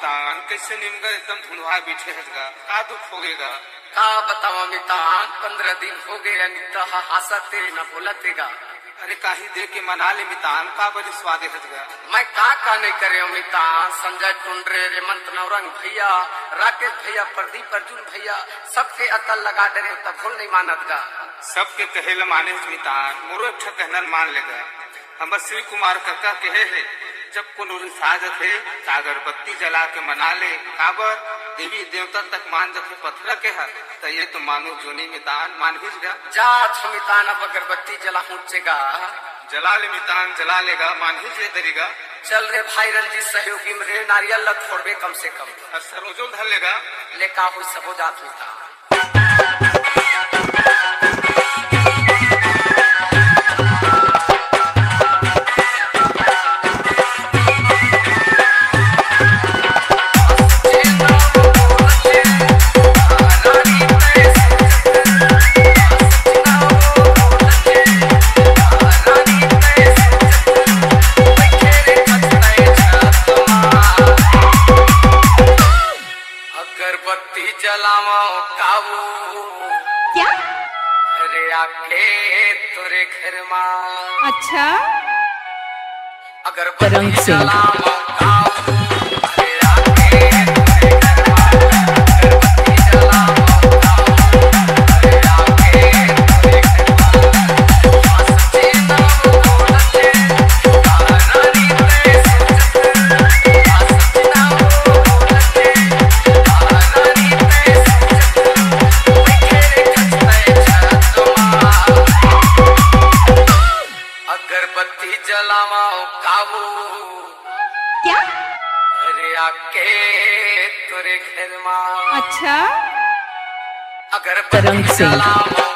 मितान कैसे निमगा एकदम धुनवा बैठे हजगा का दुख होगेगा का बताओ मितान 15 दिन हो गए अनिता हंसते न बोलतेगा। अरे काही दे के मना ले मितान का बड़ी स्वादे हजगा मैं का नहीं करे मितान संजय टुंडरे रेमंत नवरंग भैया राकेश भैया प्रदीप अर्जुन भैया सबके अकल लगा डरे तब भूल नहीं मानत गा। सबके कहेला माने मितान मोरो अच्छा कहना मान लेगा। हम श्री कुमार काका कहे है जब कोनो साजत है अगरबत्ती जला के मना ले काबर देवी देवता तक मान जब पत्थर के है तो ये तो मानो जोनी मितान मान भेजगा जा मितान अब अगरबत्ती जला हुचेगा जला ले मितान जला लेगा मान ही जे दरेगा। चल रे भाई रंजीत सहयोगी में रे नारियल लग छोड़बे कम से कम और सरोजो धर लेगा लेका हुई सबो जात मितान। अगरबत्ती जलाओ काबू क्या? अरे आके तोरे घर मां अच्छा अगरबत्ती जलाओ काबू अरे आके तोरे घर मां अगरबत्ती जलाओ काबू अरे आके तोरे घर मां सच्चे नाम बोलते रानी ते सोचत सच्चे नाम बोलते अगरबत्ती जलाओ काबू क्या? अरे आके तोरे घर मां अच्छा अगरबत्ती जलाओ